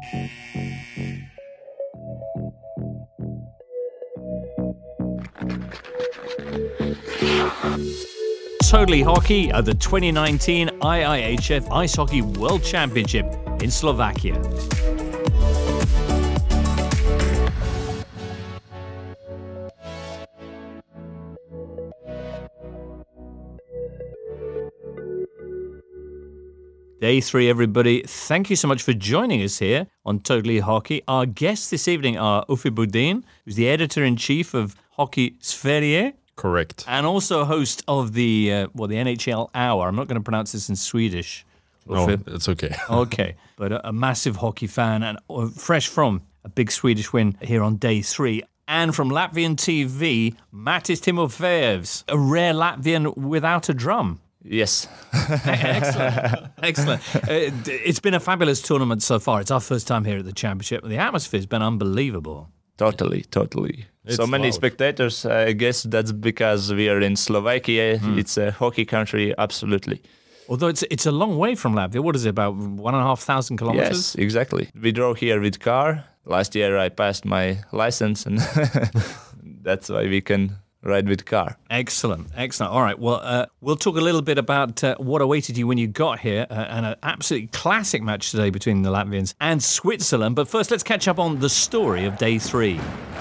Totally Hockey at the 2019 IIHF Ice Hockey World Championship in Slovakia. Day 3, everybody. Thank you so much for joining us here on Totally Hockey. Our guests this evening are Uffe Bodin, who's the editor-in-chief of Hockey Sverige. Correct. And also host of the NHL Hour. I'm not going to pronounce this in Swedish. No, it's okay. Okay. But a massive hockey fan and fresh from a big Swedish win here on day 3. And from Latvian TV, Matis Timofejevs, a rare Latvian without a drum. Yes. Excellent. It's been a fabulous tournament so far. It's our first time here at the championship. The atmosphere's been unbelievable. Totally. It's so many loud. spectators. I guess that's because we are in Slovakia. It's a hockey country, absolutely. Although it's a long way from Latvia. What is it, about 1,500 kilometers? Yes, exactly. We drove here with car. Last year I passed my license, and that's why we can ride with car. Excellent. All right. Well, we'll talk a little bit about what awaited you when you got here, and an absolutely classic match today between the Latvians and Switzerland. But first, let's catch up on the story of day 3.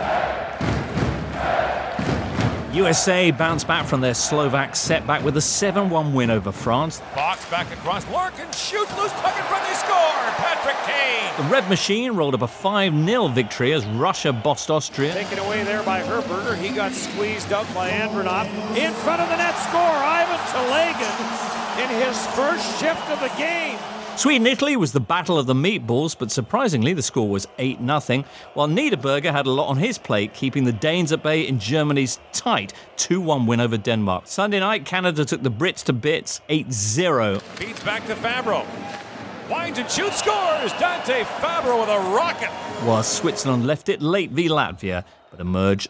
USA bounced back from their Slovak setback with a 7-1 win over France. Fox back across. Larkin shoots loose puck in front. They score. Patrick Kane. The Red Machine rolled up a 5-0 victory as Russia bossed Austria. Taken away there by Herberger. He got squeezed out by Andronov. In front of the net score, Ivan Telegan in his first shift of the game. Sweden-Italy was the battle of the meatballs, but surprisingly the score was 8-0, while Niederberger had a lot on his plate, keeping the Danes at bay in Germany's tight 2-1 win over Denmark. Sunday night, Canada took the Brits to bits, 8-0. Feeds back to Fabro. Winds and shoots, scores. Dante Fabro with a rocket. While Switzerland left it late v Latvia, but emerged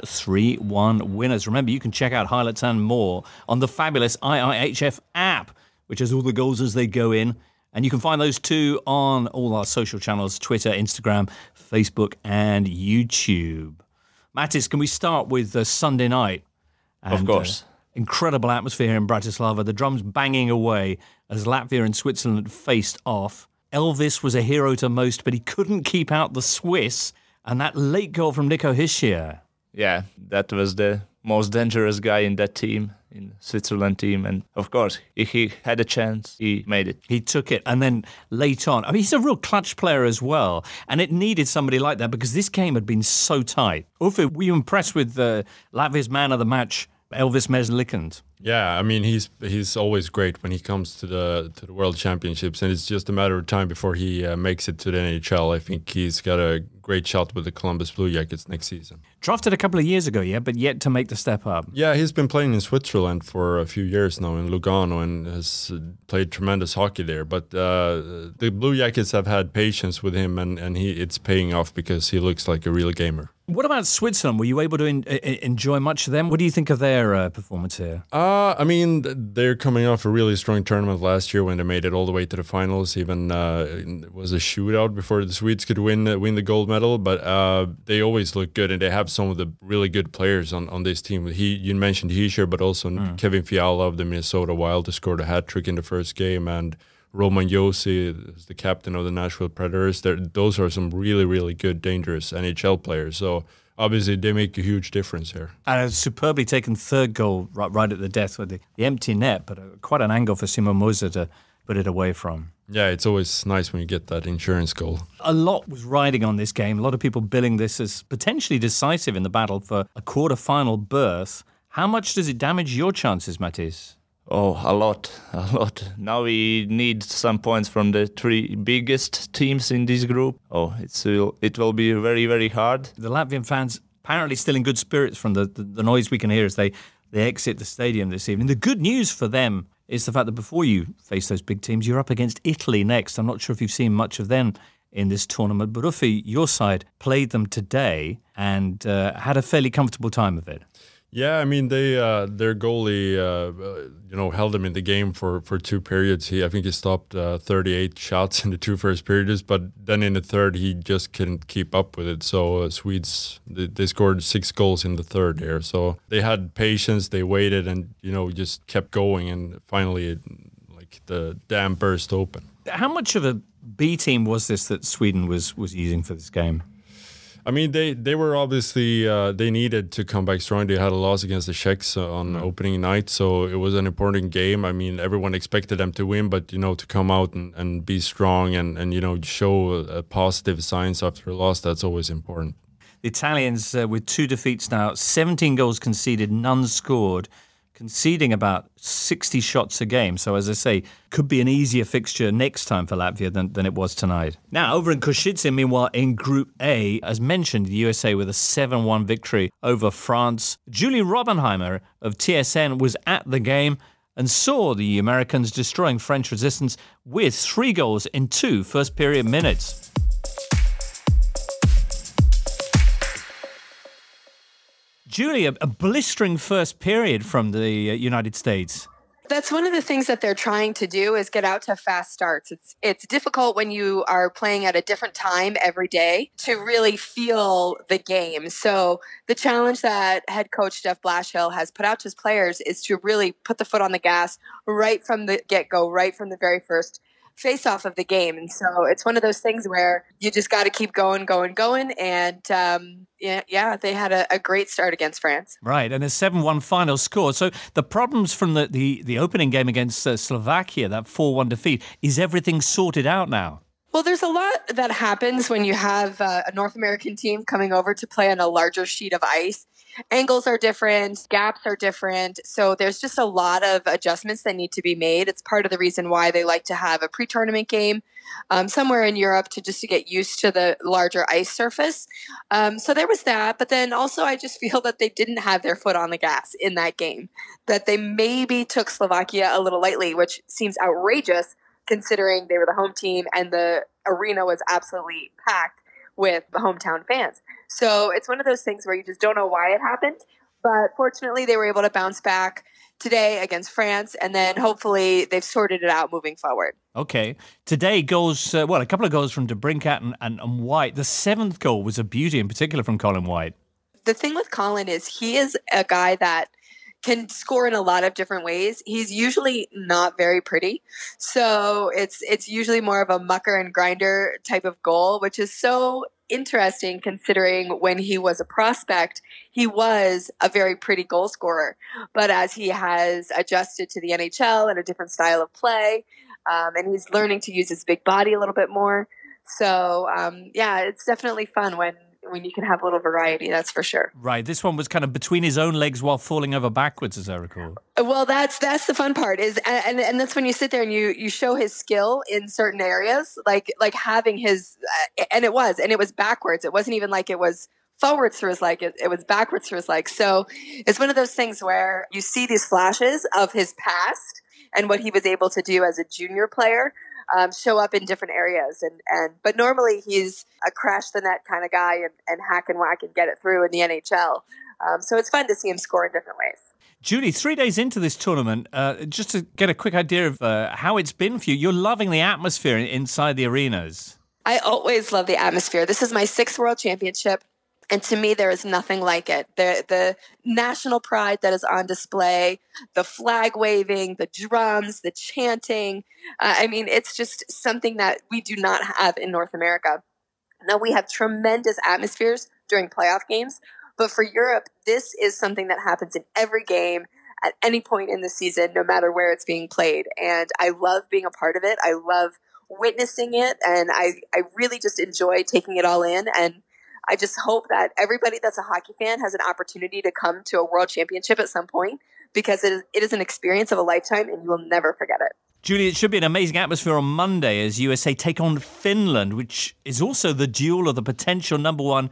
3-1 winners. Remember, you can check out highlights and more on the fabulous IIHF app, which has all the goals as they go in. And you can find those too on all our social channels, Twitter, Instagram, Facebook, and YouTube. Matis, can we start with Sunday night? And, Of course. Incredible atmosphere here in Bratislava. The drums banging away as Latvia and Switzerland faced off. Elvis was a hero to most, but he couldn't keep out the Swiss. And that late goal from Nico Hischier. Yeah, that was the most dangerous guy in that team, in Switzerland team. And of course, if he had a chance, he made it. He took it. And then late on, I mean, he's a real clutch player as well. And it needed somebody like that because this game had been so tight. Uffe, were you impressed with Latvia's man of the match, Elvis Merzlikins? Yeah, I mean he's always great when he comes to the World Championships, and it's just a matter of time before he makes it to the NHL. I think he's got a great shot with the Columbus Blue Jackets next season. Drafted a couple of years ago, yeah, but yet to make the step up. Yeah, he's been playing in Switzerland for a few years now in Lugano and has played tremendous hockey there. But the Blue Jackets have had patience with him, and it's paying off because he looks like a real gamer. What about Switzerland? Were you able to enjoy much of them? What do you think of their performance here? I mean, they're coming off a really strong tournament last year when they made it all the way to the finals. Even it was a shootout before the Swedes could win the gold medal. But they always look good, and they have some of the really good players on this team. You mentioned Hischier, but also Kevin Fiala of the Minnesota Wild, who scored a hat trick in the first game, and Roman Josi is the captain of the Nashville Predators. Those are some really, really good, dangerous NHL players. So obviously they make a huge difference here. And a superbly taken third goal right at the death with the empty net, but quite an angle for Simon Moser to put it away from. Yeah, it's always nice when you get that insurance goal. A lot was riding on this game. A lot of people billing this as potentially decisive in the battle for a quarter-final berth. How much does it damage your chances, Matis? Oh, a lot. Now we need some points from the 3 biggest teams in this group. Oh, it will be very, very hard. The Latvian fans apparently still in good spirits from the noise we can hear as they exit the stadium this evening. The good news for them is the fact that before you face those big teams, you're up against Italy next. I'm not sure if you've seen much of them in this tournament, but Uffe, your side played them today and had a fairly comfortable time of it. Yeah, I mean their goalie held them in the game for 2 periods. I think he stopped 38 shots in the 2 first periods, but then in the third he just couldn't keep up with it. So Swedes they scored 6 goals in the third there. So they had patience, they waited, and just kept going, and finally the dam burst open. How much of a B team was this that Sweden was using for this game? I mean, they were obviously, they needed to come back strong. They had a loss against the Czechs on opening night, so it was an important game. I mean, everyone expected them to win, but, to come out and be strong and show positive signs after a loss, that's always important. The Italians, with 2 defeats now, 17 goals conceded, none scored, conceding about 60 shots a game. So, as I say, could be an easier fixture next time for Latvia than it was tonight. Now, over in Košice, meanwhile, in Group A, as mentioned, the USA with a 7-1 victory over France. Julie Robbenheimer of TSN was at the game and saw the Americans destroying French resistance with 3 goals in 2 first-period minutes. Julie, a blistering first period from the United States. That's one of the things that they're trying to do is get out to fast starts. It's difficult when you are playing at a different time every day to really feel the game. So the challenge that head coach Jeff Blashill has put out to his players is to really put the foot on the gas right from the get-go, right from the very first face-off of the game. And so it's one of those things where you just got to keep going. And they had a great start against France. Right, and a 7-1 final score. So the problems from the opening game against Slovakia, that 4-1 defeat, is everything sorted out now? Well, there's a lot that happens when you have a North American team coming over to play on a larger sheet of ice. Angles are different, gaps are different, so there's just a lot of adjustments that need to be made. It's part of the reason why they like to have a pre-tournament game somewhere in Europe to get used to the larger ice surface. So there was that, but then also I just feel that they didn't have their foot on the gas in that game, that they maybe took Slovakia a little lightly, which seems outrageous considering they were the home team and the arena was absolutely packed with the hometown fans. So it's one of those things where you just don't know why it happened. But fortunately, they were able to bounce back today against France, and then hopefully they've sorted it out moving forward. Okay. Today goes, a couple of goals from DeBrincat and White. The 7th goal was a beauty, in particular from Colin White. The thing with Colin is he is a guy that can score in a lot of different ways. He's usually not very pretty. So it's usually more of a mucker and grinder type of goal, which is so interesting considering when he was a prospect, he was a very pretty goal scorer. But as he has adjusted to the NHL and a different style of play, and he's learning to use his big body a little bit more. So, it's definitely fun when you can have a little variety, that's for sure. Right. This one was kind of between his own legs while falling over backwards, as I recall. Well, that's the fun part is, and that's when you sit there and you show his skill in certain areas, like having his, and it was backwards. It wasn't even like it was forwards through his leg. It was backwards through his leg. So it's one of those things where you see these flashes of his past and what he was able to do as a junior player. Show up in different areas, but normally he's a crash the net kind of guy and hack and whack and get it through in the NHL. So it's fun to see him score in different ways. Julie, 3 days into this tournament, just to get a quick idea of how it's been for you, you're loving the atmosphere inside the arenas. I always love the atmosphere. This is my 6th World Championship. And to me, there is nothing like it. The national pride that is on display, the flag waving, the drums, the chanting. It's just something that we do not have in North America. Now, we have tremendous atmospheres during playoff games, but for Europe, this is something that happens in every game at any point in the season, no matter where it's being played. And I love being a part of it. I love witnessing it, and I really just enjoy taking it all in. And I just hope that everybody that's a hockey fan has an opportunity to come to a world championship at some point, because it is an experience of a lifetime and you will never forget it. Julie, it should be an amazing atmosphere on Monday as USA take on Finland, which is also the duel of the potential number 1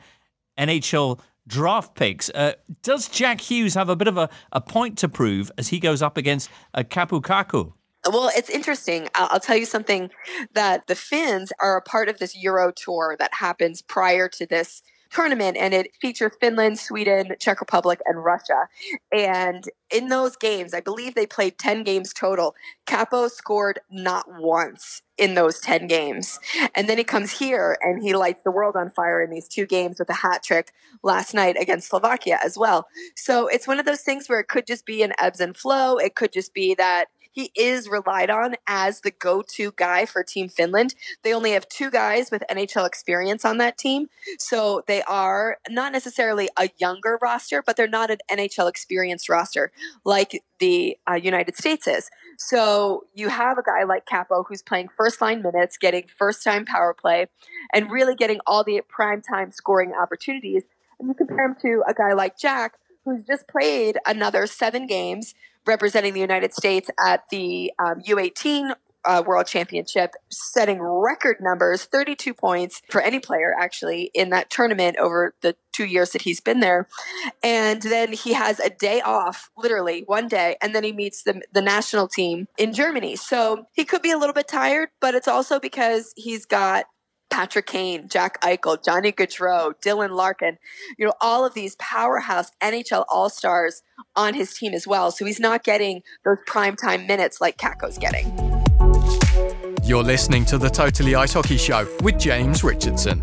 NHL draft picks. Does Jack Hughes have a bit of a point to prove as he goes up against Kaapo Kakko? Well, it's interesting. I'll tell you something, that the Finns are a part of this Euro tour that happens prior to this tournament, and it featured Finland, Sweden, Czech Republic, and Russia. And in those games, I believe they played 10 games total. Capo scored not once in those 10 games. And then he comes here and he lights the world on fire in these 2 games with a hat trick last night against Slovakia as well. So it's one of those things where it could just be an ebbs and flow. It could just be that he is relied on as the go-to guy for Team Finland. They only have 2 guys with NHL experience on that team. So they are not necessarily a younger roster, but they're not an NHL experienced roster like the United States is. So you have a guy like Capo who's playing first-line minutes, getting first-time power play, and really getting all the prime-time scoring opportunities. And you compare him to a guy like Jack, who's just played another 7 games representing the United States at the U18 World Championship, setting record numbers, 32 points for any player actually in that tournament over the 2 years that he's been there. And then he has a day off, literally 1 day, and then he meets the national team in Germany. So he could be a little bit tired, but it's also because he's got Patrick Kane, Jack Eichel, Johnny Gaudreau, Dylan Larkin, all of these powerhouse NHL All-Stars on his team as well. So he's not getting those primetime minutes like Kakko's getting. You're listening to the Totally Ice Hockey Show with James Richardson.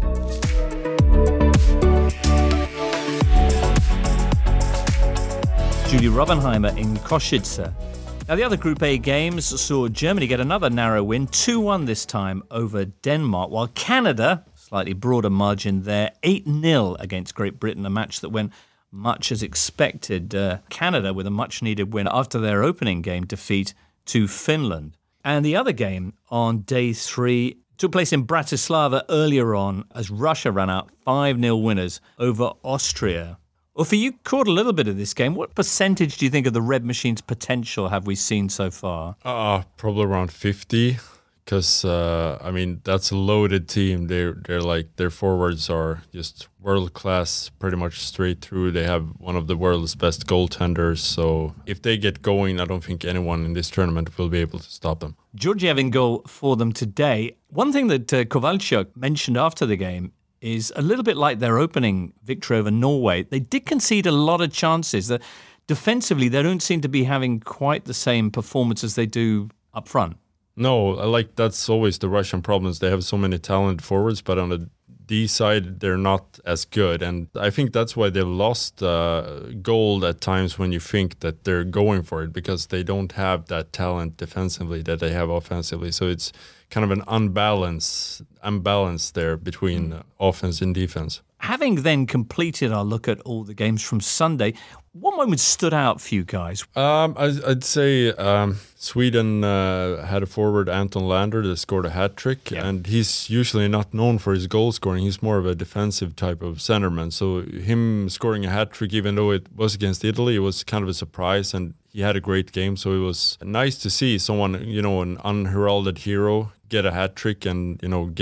Julie Robbenheimer in Košice. Now, the other Group A games saw Germany get another narrow win, 2-1 this time over Denmark, while Canada, slightly broader margin there, 8-0 against Great Britain, a match that went much as expected. Canada with a much-needed win after their opening game defeat to Finland. And the other game on day 3 took place in Bratislava earlier on as Russia ran out 5-0 winners over Austria. Uffe, you caught a little bit of this game. What percentage do you think of the Red Machine's potential have we seen so far? Probably around 50, because that's a loaded team. Their forwards are just world class, pretty much straight through. They have one of the world's best goaltenders. So if they get going, I don't think anyone in this tournament will be able to stop them. Georgiev in goal for them today. One thing that Kovalchuk mentioned after the game is a little bit like their opening victory over Norway. They did concede a lot of chances. Defensively, they don't seem to be having quite the same performance as they do up front. No, that's always the Russian problems. They have so many talented forwards, but on the D side, they're not as good. And I think that's why they've lost gold at times when you think that they're going for it, because they don't have that talent defensively that they have offensively. So it's kind of an unbalance there between offense and defense. Having then completed our look at all the games from Sunday, what moment stood out for you guys? I'd say Sweden had a forward, Anton Lander, that scored a hat trick, and he's usually not known for his goal scoring. He's more of a defensive type of centerman. So him scoring a hat trick, even though it was against Italy, it was kind of a surprise, and he had a great game. So it was nice to see someone, an unheralded hero, get a hat trick and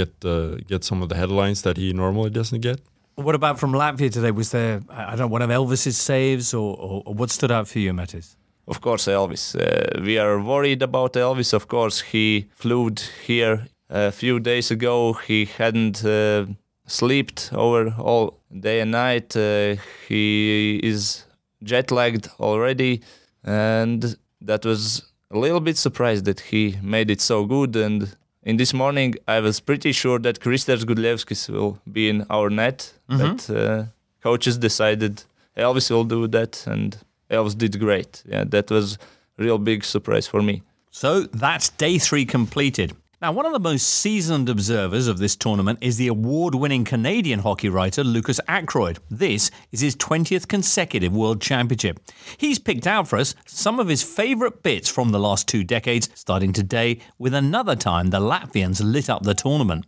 get some of the headlines that he normally doesn't get. What about from Latvia today? Was there, one of Elvis's saves, or what stood out for you, Mattis? Of course, Elvis. We are worried about Elvis. Of course, he flew here a few days ago. He hadn't slept over all day and night. He is jet-lagged already, and that was a little bit surprised that he made it so good. And in this morning, I was pretty sure that Kristers Gudlevskis will be in our net. But coaches decided Elvis will do that, and Elvis did great. Yeah, that was a real big surprise for me. So that's day 3 completed. Now, one of the most seasoned observers of this tournament is the award-winning Canadian hockey writer Lucas Ackroyd. This is his 20th consecutive World Championship. He's picked out for us some of his favourite bits from the last 2 decades, starting today with another time the Latvians lit up the tournament.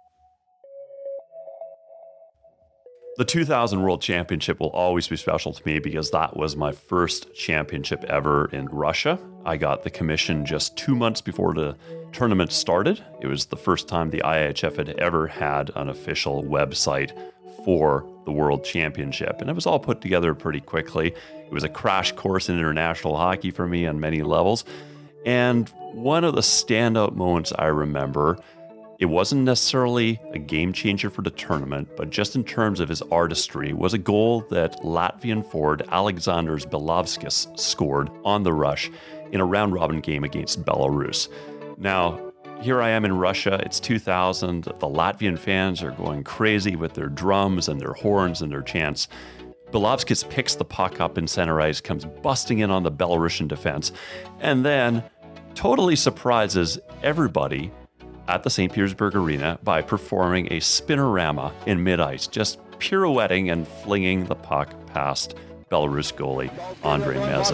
The 2000 World Championship will always be special to me because that was my first championship ever in Russia. I got the commission just 2 months before the tournament started. It was the first time the IIHF had ever had an official website for the World Championship, and it was all put together pretty quickly. It was a crash course in international hockey for me on many levels, and one of the standout moments I remember It wasn't necessarily a game changer for the tournament, but just in terms of his artistry, was a goal that Latvian forward Aleksandrs Belavskis scored on the rush in a round-robin game against Belarus. Now, here I am in Russia, it's 2000, the Latvian fans are going crazy with their drums and their horns and their chants. Belavskis picks the puck up in center ice, comes busting in on the Belarusian defense, and then totally surprises everybody at the St. Petersburg Arena by performing a spinorama in mid-ice, just pirouetting and flinging the puck past Belarus goalie Andrei Mezin.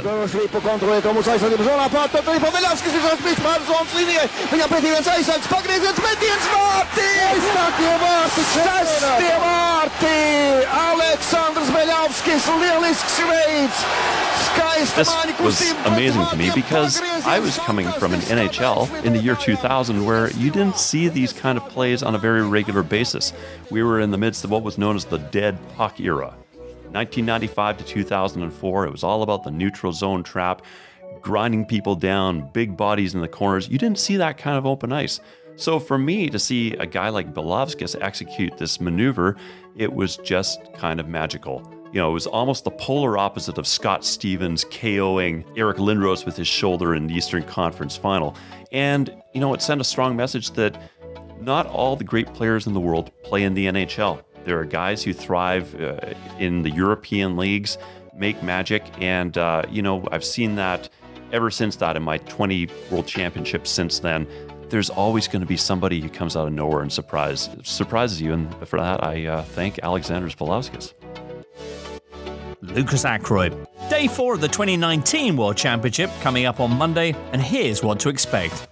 This was amazing to me because I was coming from an NHL in the year 2000 where you didn't see these kind of plays on a very regular basis. We were in the midst of what was known as the dead puck era. 1995 to 2004, it was all about the neutral zone trap, grinding people down, big bodies in the corners. You didn't see that kind of open ice. So for me to see a guy like Belavskis execute this maneuver, it was just kind of magical. You know, it was almost the polar opposite of Scott Stevens KOing Eric Lindros with his shoulder in the Eastern Conference Final. And, you know, it sent a strong message that not all the great players in the world play in the NHL. There are guys who thrive in the European leagues, make magic, and, you know, I've seen that ever since that in my 20 World Championships since then. There's always going to be somebody who comes out of nowhere and surprises you, and for that, I thank Aleksandrs Belavskis. Lucas Ackroyd. Day 4 of the 2019 World Championship coming up on Monday, and here's what to expect.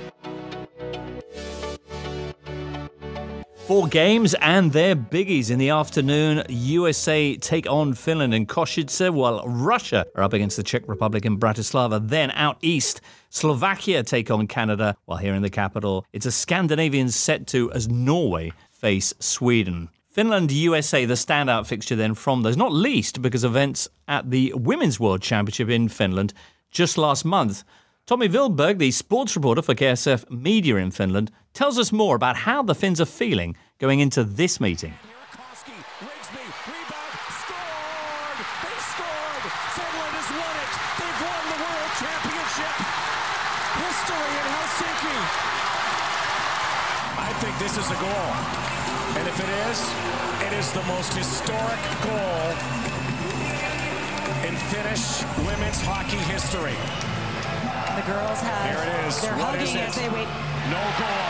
4 games and their biggies in the afternoon. USA take on Finland in Košice, while Russia are up against the Czech Republic in Bratislava. Then out east, Slovakia take on Canada, while here in the capital, it's a Scandinavian set to as Norway face Sweden. Finland, USA, the standout fixture then from those, not least because events at the Women's World Championship in Finland just last month. Tommy Wilberg, the sports reporter for KSF Media in Finland, tells us more about how the Finns are feeling going into this meeting. Finland has won it. They've won the World Championship. History in Helsinki. I think this is a goal. And if it is the most historic goal in Finnish women's hockey history. The girls have, they're hugging as they wait. No goal.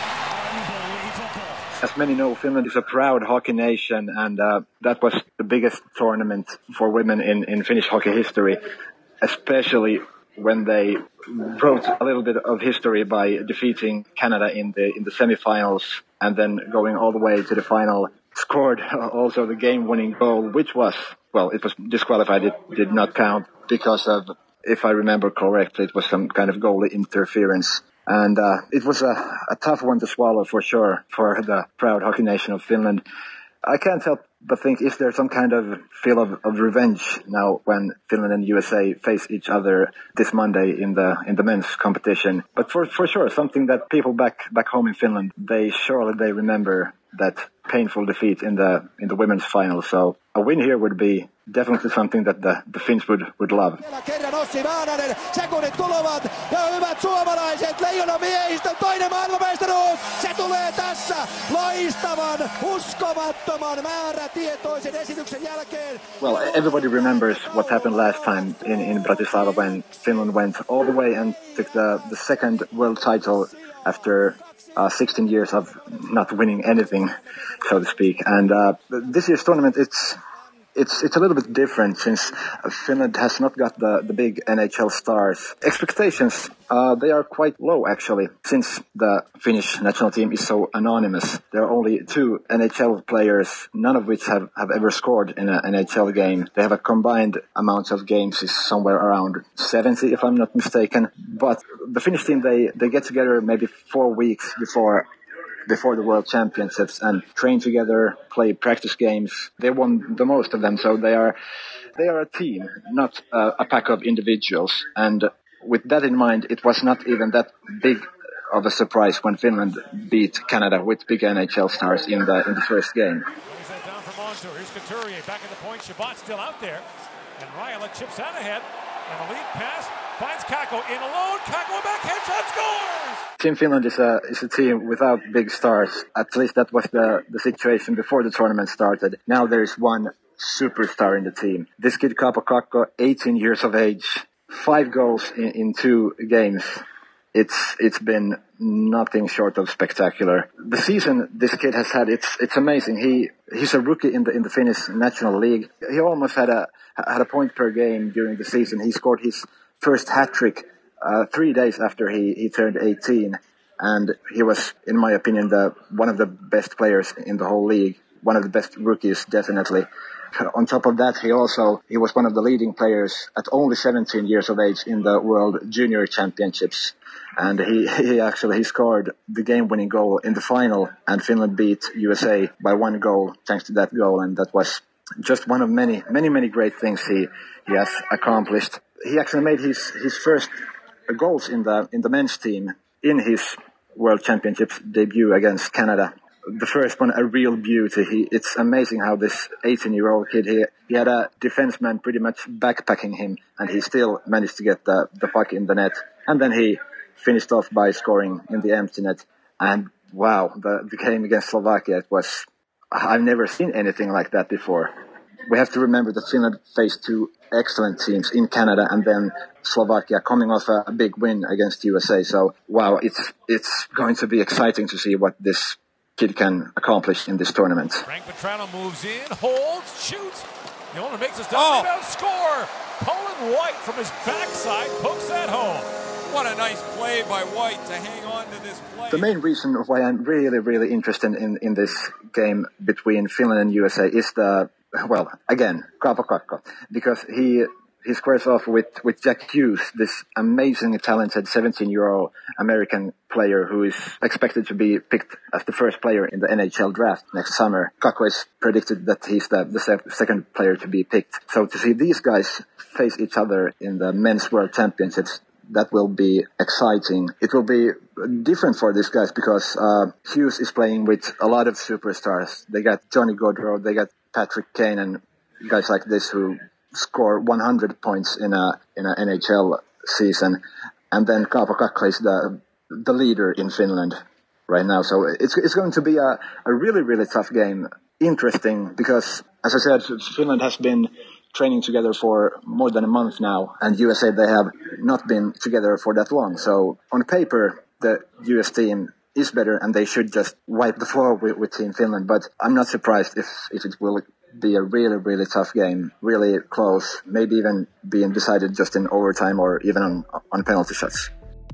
Unbelievable. As many know, Finland is a proud hockey nation, and that was the biggest tournament for women in Finnish hockey history, especially when they wrote a little bit of history by defeating Canada in the semifinals and then going all the way to the final. Scored also the game-winning goal, which was, well, it was disqualified. It did not count because of, if I remember correctly, it was some kind of goalie interference. And it was a tough one to swallow for sure for the proud hockey nation of Finland. I can't help but think, is there some kind of feel of revenge now when Finland and USA face each other this Monday in the men's competition? But for sure, something that people back home in Finland, they remember that painful defeat in the women's final. So a win here would be definitely something that the Finns would love. Kerran Ossi Väänänen, sekunnit kuluvat ja hyvät suomalaiset, Leijonan miehistön toinen maailmanmestaruus, se tulee tässä loistavan, uskomattoman määrätietoisen esityksen jälkeen. Well, everybody remembers what happened last time in Bratislava when Finland went all the way and took the second world title after 16 years of not winning anything, so to speak. And this year's tournament, it's a little bit different since Finland has not got the big NHL stars. Expectations, they are quite low actually, since the Finnish national team is so anonymous. There are only 2 NHL players, none of which have ever scored in an NHL game. They have a combined amount of games is somewhere around 70, if I'm not mistaken. But the Finnish team, they get together maybe 4 weeks before the World Championships and train together, play practice games. They won the most of them, so they are a team, not a pack of individuals. And with that in mind, it was not even that big of a surprise when Finland beat Canada with big NHL stars in the first game. He's that down from Montour. Here's Couturier back at the point. Shabbat still out there. And Rajala chips out ahead. And the lead pass finds Kakko in alone. Kakko back, headshot, scores! Team Finland is a team without big stars. At least that was the situation before the tournament started. Now there is one superstar in the team. This kid Kaapo Kakko, 18 years of age, 5 goals in 2 games. It's been nothing short of spectacular. The season this kid has had, it's amazing. He's a rookie in the Finnish National League. He almost had a point per game during the season. He scored his first hat-trick 3 days after he turned 18, and he was, in my opinion, one of the best players in the whole league. One of the best rookies, definitely. On top of that, he was one of the leading players at only 17 years of age in the World Junior Championships. And he scored the game-winning goal in the final, and Finland beat USA by 1 goal thanks to that goal. And that was just one of many, many, many great things he has accomplished. He actually made his first goals in the men's team in his World Championships debut against Canada. The first one, a real beauty. It's amazing how this 18-year-old kid, he had a defenseman pretty much backpacking him, and he still managed to get the puck in the net. And then he finished off by scoring in the empty net. And wow, the game against Slovakia, I've never seen anything like that before. We have to remember that Finland faced 2 excellent teams in Canada and then Slovakia coming off a big win against USA. So wow, it's going to be exciting to see what this kid can accomplish in this tournament. Frank Petrano moves in, holds, shoots. The owner makes a stop, rebound, score. Colin White from his backside pokes that home. What a nice play by White to hang on to this play. The main reason why I'm really, really interested in this game between Finland and USA is Kaapo Kakko, because he squares off with Jack Hughes, this amazingly talented 17-year-old American player who is expected to be picked as the first player in the NHL draft next summer. Kakko is predicted that he's the second player to be picked. So to see these guys face each other in the men's World Championships, that will be exciting. It will be different for these guys because Hughes is playing with a lot of superstars. They got Johnny Gaudreau, they got Patrick Kane, and guys like this who score 100 points in a NHL season. And then Kaapo Kakko is the leader in Finland right now. So it's going to be a really, really tough game. Interesting because, as I said, Finland has been training together for more than a month now, and USA, they have not been together for that long. So on paper, the US team is better and they should just wipe the floor with Team Finland. But I'm not surprised if it will be a really, really tough game, really close, maybe even being decided just in overtime or even on penalty shots.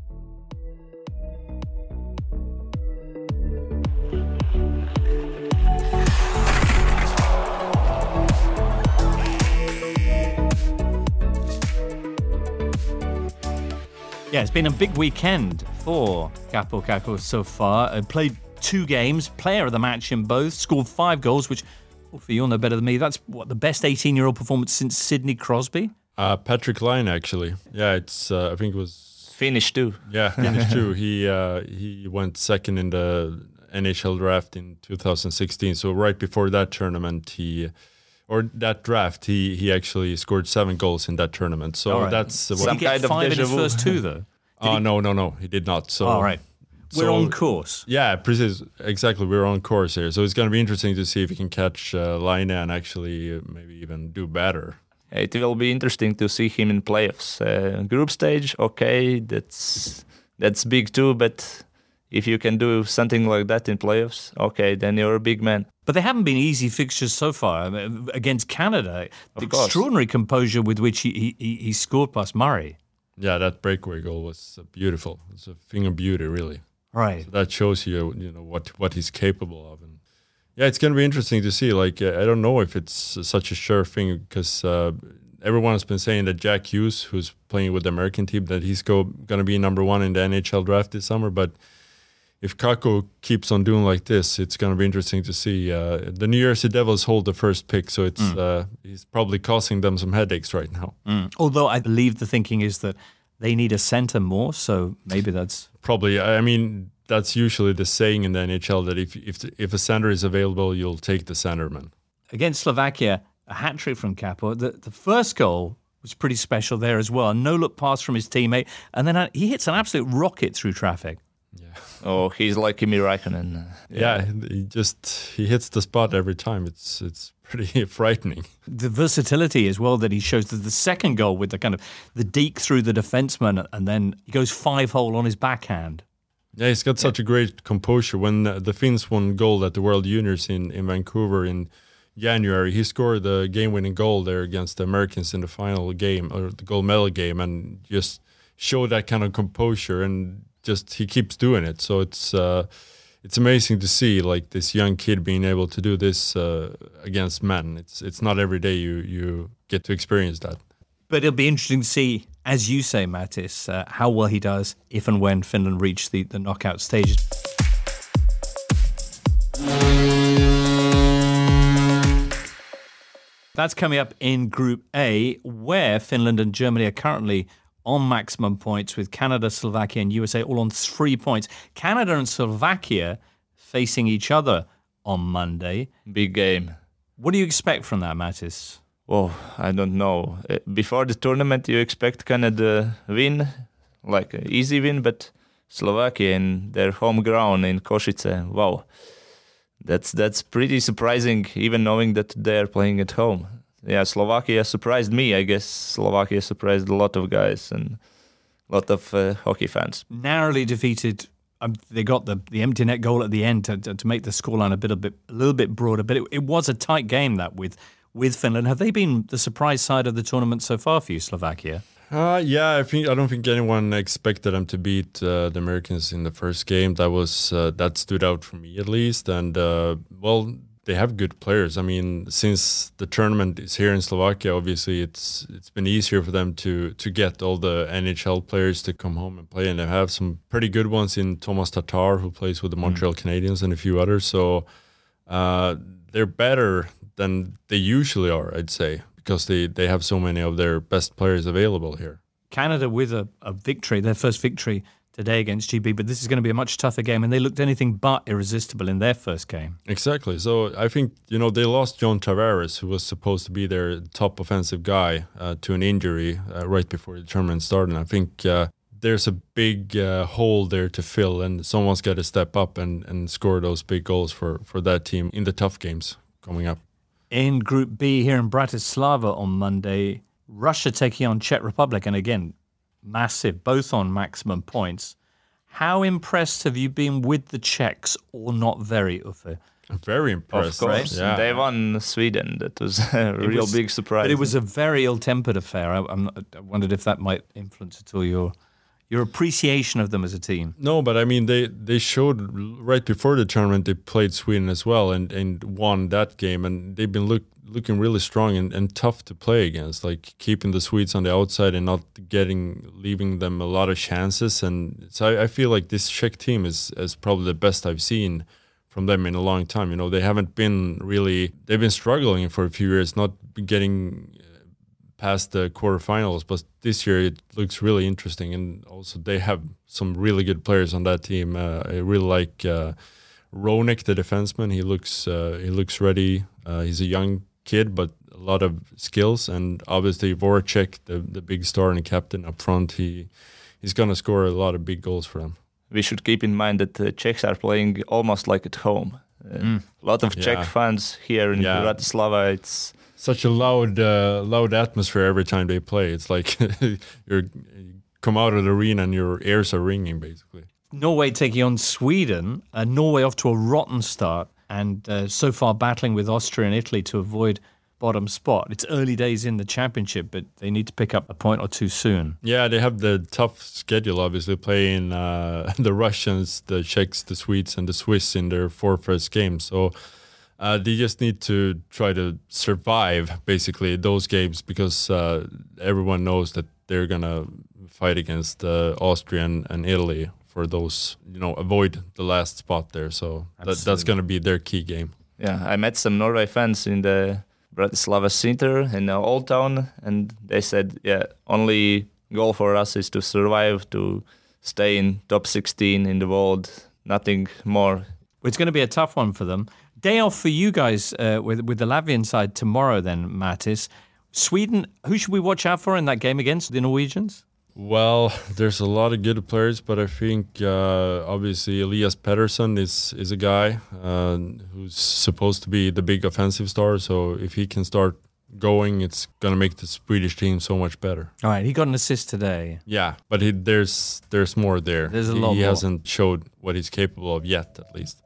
Yeah, it's been a big weekend for Kaapo Kakko so far. Played 2 games, player of the match in both, scored 5 goals, which, for you'll know better than me, that's the best 18-year-old performance since Sidney Crosby? Patrick Laine, actually. Yeah, it's I think it was Finnish too. Yeah, Finnish too. He went second in the NHL draft in 2016. So right before that tournament, that draft, he actually scored 7 goals in that tournament. So right. That's did he get 5 in his first 2 though? No, he did not. So all right. We're on course. Yeah, exactly. We're on course here. So it's going to be interesting to see if he can catch Laine and actually maybe even do better. It will be interesting to see him in playoffs. Group stage, okay, that's big too, but if you can do something like that in playoffs, okay, then you're a big man. But they haven't been easy fixtures so far. Against Canada, the extraordinary composure with which he scored past Murray. Yeah, that breakaway goal was beautiful. It's a thing of beauty, really. Right. So that shows you what he's capable of. And yeah, it's going to be interesting to see. Like, I don't know if it's such a sure thing because everyone has been saying that Jack Hughes, who's playing with the American team, that he's going to be number 1 in the NHL draft this summer. But if Kakko keeps on doing like this, it's going to be interesting to see. The New Jersey Devils hold the first pick, so it's he's probably causing them some headaches right now. Although I believe the thinking is that they need a center more, so maybe that's... Probably. I mean, that's usually the saying in the NHL that if a center is available, you'll take the centerman. Against Slovakia, a hat-trick from Capo. The first goal was pretty special there as well. A no-look pass from his teammate, and then he hits an absolute rocket through traffic. Yeah. Oh, he's like Kimi Räikkönen. Yeah, he hits the spot every time. It's pretty frightening. The versatility as well that he shows. The second goal with the deke through the defenseman, and then he goes 5-hole on his backhand. Yeah, he's got such a great composure. When the Finns won gold at the World Juniors in Vancouver in January, he scored the game-winning goal there against the Americans in the final game, or the gold medal game, and just showed that kind of composure, and just he keeps doing it. So it's amazing to see like this young kid being able to do this against men. It's not every day you get to experience that. But it'll be interesting to see, as you say, Mattis, how well he does if and when Finland reach the knockout stages. That's coming up in Group A, where Finland and Germany are currently on maximum points, with Canada, Slovakia and USA all on 3 points. Canada and Slovakia facing each other on Monday. Big game. What do you expect from that, Mattis? Well, I don't know. Before the tournament, you expect Canada win, like an easy win, but Slovakia in their home ground in Košice, wow. That's pretty surprising, even knowing that they're playing at home. Yeah, Slovakia surprised me. I guess Slovakia surprised a lot of guys and a lot of hockey fans. Narrowly defeated. They got the empty net goal at the end to make the scoreline a little bit broader. But it was a tight game that with Finland. Have they been the surprise side of the tournament so far for you, Slovakia? Yeah, I don't think anyone expected them to beat the Americans in the first game. That stood out for me at least. And well, they have good players. I mean, since the tournament is here in Slovakia, obviously it's been easier for them to get all the NHL players to come home and play. And they have some pretty good ones in Thomas Tatar, who plays with the Montreal Canadiens, and a few others. So they're better than they usually are, I'd say, because they have so many of their best players available here. Canada with a victory, their first victory today against GB, but this is going to be a much tougher game, and they looked anything but irresistible in their first game. Exactly. So I think, they lost John Tavares, who was supposed to be their top offensive guy, to an injury right before the tournament started. And I think there's a big hole there to fill, and someone's got to step up and score those big goals for that team in the tough games coming up. In Group B here in Bratislava on Monday, Russia taking on Czech Republic, and again, massive, both on maximum points. How impressed have you been with the Czechs, or not very, Uffe? I'm very impressed. Of course, yeah. They won Sweden. That was a big surprise. But it was a very ill-tempered affair. I wondered if that might influence at all your appreciation of them as a team. No, but I mean, they showed right before the tournament they played Sweden as well and won that game, and they've been looking really strong and tough to play against, like keeping the Swedes on the outside and not leaving them a lot of chances. And so I feel like this Czech team is probably the best I've seen from them in a long time. They haven't been they've been struggling for a few years, not getting past the quarterfinals, but this year it looks really interesting, and also they have some really good players on that team. I really like Ronek, the defenseman. He looks ready. He's a young kid, but a lot of skills, and obviously Voracek, the big star and captain up front, he's going to score a lot of big goals for them. We should keep in mind that the Czechs are playing almost like at home. A lot of Czech fans here in Bratislava. It's such a loud atmosphere every time they play. It's like you come out of the arena and your ears are ringing, basically. Norway taking on Sweden. Norway off to a rotten start, and so far battling with Austria and Italy to avoid bottom spot. It's early days in the championship, but they need to pick up a point or two soon. Yeah, they have the tough schedule, obviously, playing the Russians, the Czechs, the Swedes, and the Swiss in their 4 first games. So they just need to try to survive, basically, those games, because everyone knows that they're going to fight against Austria and Italy for those, avoid the last spot there. So that's going to be their key game. Yeah, I met some Norway fans in the Bratislava Center in Old Town, and they said, only goal for us is to survive, to stay in top 16 in the world, nothing more. It's going to be a tough one for them. Day off for you guys with the Latvian side tomorrow then, Mattis. Sweden, who should we watch out for in that game against the Norwegians? Well, there's a lot of good players, but I think obviously Elias Pettersson is a guy who's supposed to be the big offensive star. So if he can start going, it's going to make the Swedish team so much better. All right, he got an assist today. Yeah, but there's more there. There's a lot more. He hasn't showed what he's capable of yet, at least.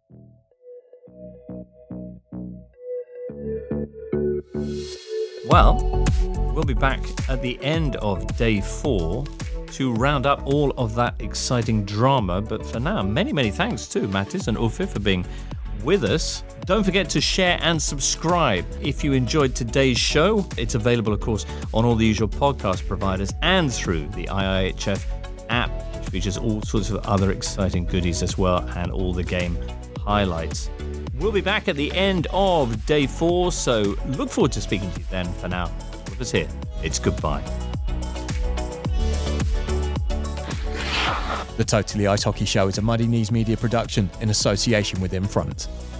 Well, we'll be back at the end of day 4 to round up all of that exciting drama. But for now, many, many thanks to Mattis and Uffe for being with us. Don't forget to share and subscribe if you enjoyed today's show. It's available, of course, on all the usual podcast providers and through the IIHF app, which features all sorts of other exciting goodies as well and all the game highlights. We'll be back at the end of day 4, so look forward to speaking to you then. For now, all of us here, it's goodbye. The Totally Ice Hockey Show is a Muddy Knees Media production in association with Infront.